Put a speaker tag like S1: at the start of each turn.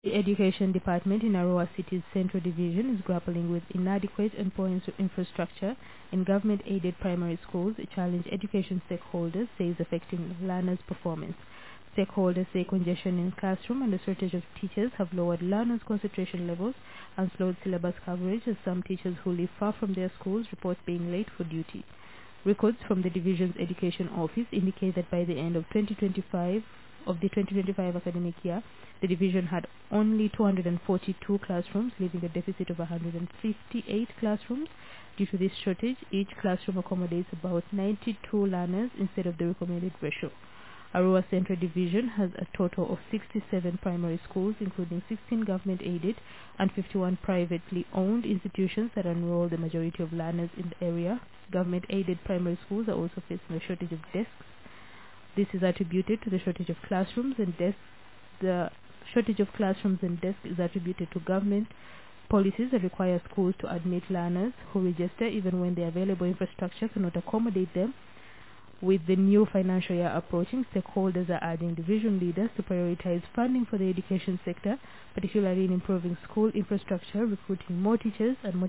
S1: The Education Department in Arua City's Central Division is grappling with inadequate and poor infrastructure in government-aided primary schools, a challenge education stakeholders say is affecting learners' performance. Stakeholders say congestion in classroom and the shortage of teachers have lowered learners' concentration levels and slowed syllabus coverage, as some teachers who live far from their schools report being late for duty. Records from the division's education office indicate that by the end of the 2025 academic year, the division had only 242 classrooms, leaving a deficit of 158 classrooms. Due to this shortage, each classroom accommodates about 92 learners instead of the recommended ratio. Arua Central Division has a total of 67 primary schools, including 16 government-aided and 51 privately owned institutions that enroll the majority of learners in the area. Government-aided primary schools are also facing a shortage of desks. This is attributed to the shortage of classrooms and desks. The shortage of classrooms and desks is attributed to government policies that require schools to admit learners who register even when the available infrastructure cannot accommodate them. With the new financial year approaching, stakeholders are urging division leaders to prioritize funding for the education sector, particularly in improving school infrastructure, recruiting more teachers, and